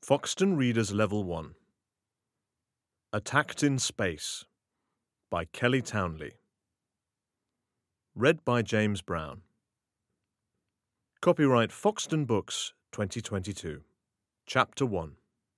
Foxton Readers Level 1 Attacked in Space by Kelly Townley. Read by James Brown. Copyright Foxton Books 2022. Chapter 1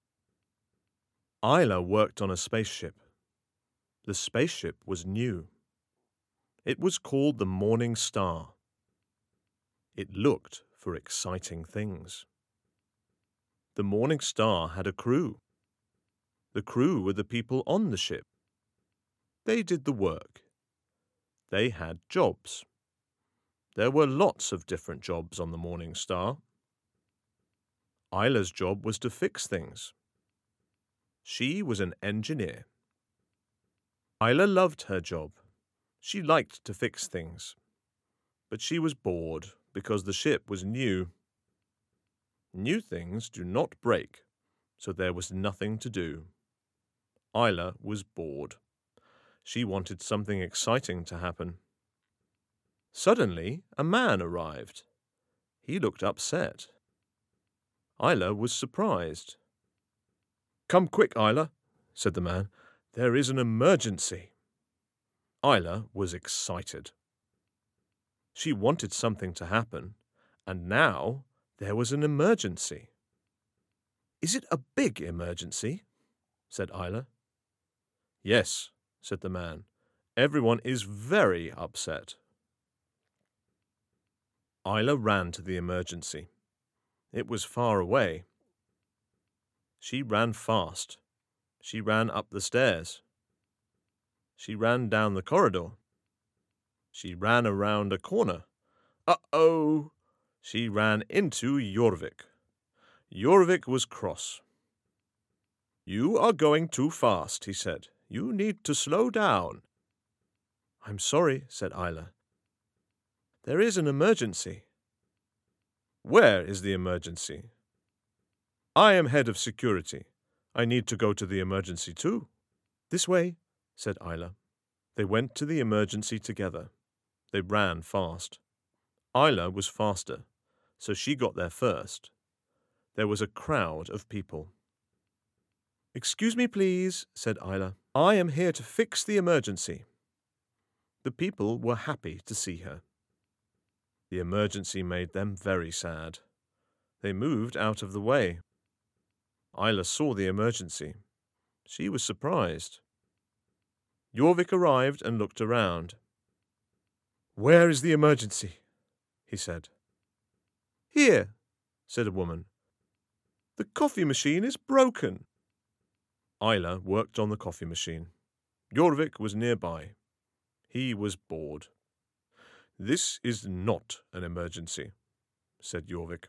Isla worked on a spaceship. The spaceship was new. It was called the Morning Star. It looked for exciting things. The Morning Star had a crew. The crew were the people on the ship. They did the work. They had jobs. There were lots of different jobs on the Morning Star. Isla's job was to fix things. She was an engineer. Isla loved her job. She liked to fix things. But she was bored because the ship was new. New things do not break, so there was nothing to do. Isla was bored. She wanted something exciting to happen. Suddenly, a man arrived. He looked upset. Isla was surprised. "Come quick, Isla," said the man. "There is an emergency." Isla was excited. She wanted something to happen, and now there was an emergency. "Is it a big emergency?" said Isla. "Yes," said the man. "Everyone is very upset." Isla ran to the emergency. It was far away. She ran fast. She ran up the stairs. She ran down the corridor. She ran around a corner. Uh-oh! She ran into Jorvik. Jorvik was cross. "You are going too fast," he said. "You need to slow down." "I'm sorry," said Isla. "There is an emergency." "Where is the emergency?" "I am head of security. I need to go to the emergency too." "This way," said Isla. They went to the emergency together. They ran fast. Isla was faster, so she got there first. There was a crowd of people. "Excuse me, please," said Isla. "I am here to fix the emergency." The people were happy to see her. The emergency made them very sad. They moved out of the way. Isla saw the emergency. She was surprised. Jorvik arrived and looked around. "Where is the emergency?" he said. "Here," said a woman. "The coffee machine is broken." Isla worked on the coffee machine. Jorvik was nearby. He was bored. "This is not an emergency," said Jorvik.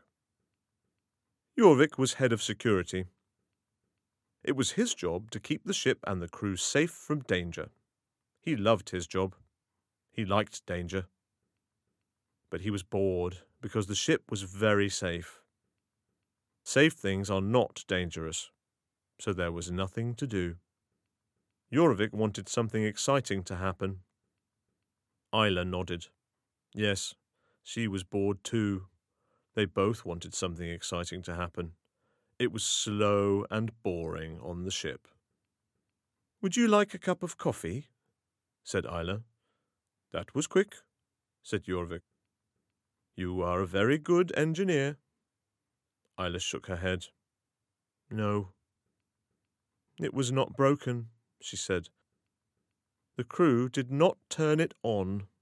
Jorvik was head of security. It was his job to keep the ship and the crew safe from danger. He loved his job. He liked danger. But he was bored because the ship was very safe. Safe things are not dangerous, so there was nothing to do. Jorvik wanted something exciting to happen. Isla nodded. Yes, she was bored too. They both wanted something exciting to happen. It was slow and boring on the ship. "Would you like a cup of coffee?" said Isla. "That was quick," said Jorvik. "You are a very good engineer." Isla shook her head. "No." "It was not broken," she said. "The crew did not turn it on."